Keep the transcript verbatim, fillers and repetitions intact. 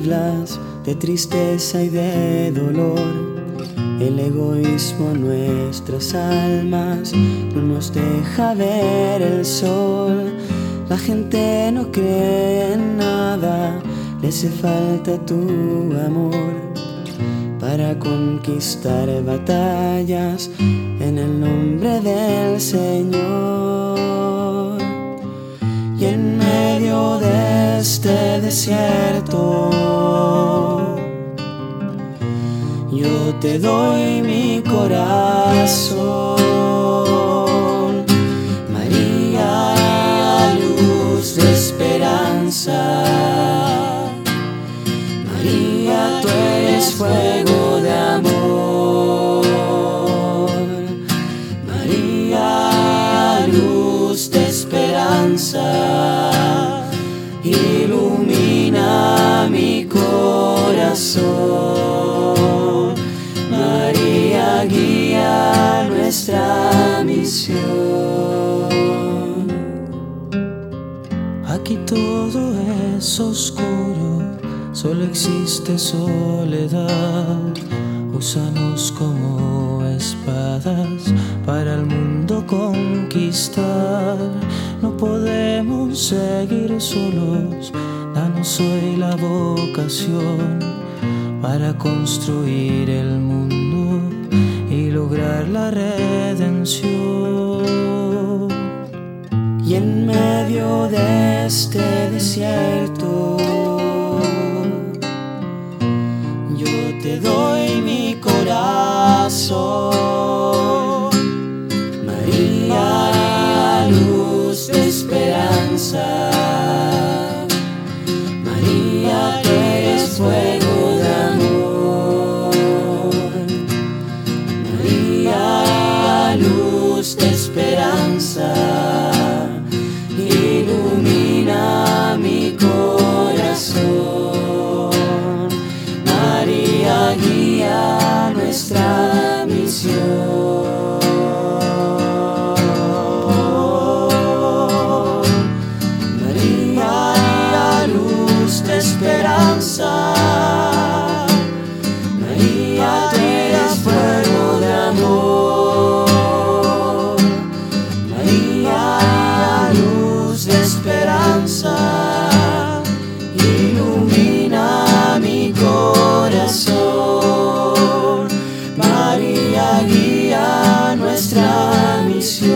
siglas de tristeza y de dolor. El egoísmo en nuestras almas no nos deja ver el sol. La gente no cree en nada, le hace falta tu amor para conquistar batallas en el nombre del Señor. Y en medio de este desierto yo te doy mi corazón, María, luz de esperanza. María, tú eres fuego de amor. María, luz de esperanza, ilumina mi corazón. María, guía nuestra misión. Aquí todo es oscuro, solo existe soledad. Úsanos como espadas para el mundo conquistar. No podemos seguir solos, danos hoy la vocación para construir el mundo y lograr la redención. Y en medio de este desierto yo te doy mi corazón, María, luz de esperanza. María, tú eres fuego de amor. María, luz de esperanza, ilumina mi corazón. María, guía nuestra misión. María, luz de esperanza. María, tú eres fuego de amor. María, luz de esperanza, ilumina mi corazón. María, guía nuestra misión.